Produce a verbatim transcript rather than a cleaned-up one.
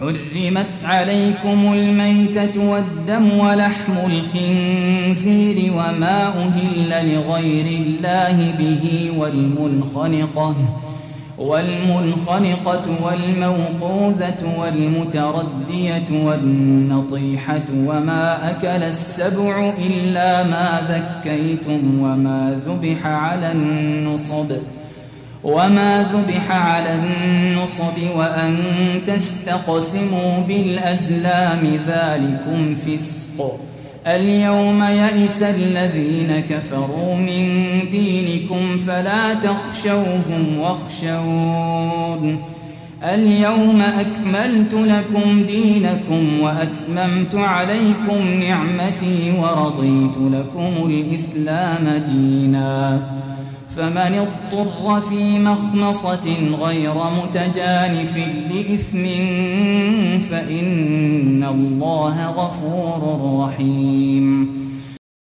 حرمت عليكم الميتة والدم ولحم الخنزير وما أهل لغير الله به والمنخنقة والمنخنقة والموقوذة والمتردية والنطيحة وما أكل السبع إلا ما ذكيتم وما ذبح على النصب وما ذبح على النصب وأن تستقسموا بالأزلام ذلكم فسق. اليوم يئس الذين كفروا من دينكم فلا تخشوهم واخشون اليوم أكملت لكم دينكم وأتممت عليكم نعمتي ورضيت لكم الإسلام دينا. فمن اضطر في مخمصة غير متجانف لإثم فإن الله غفور رحيم.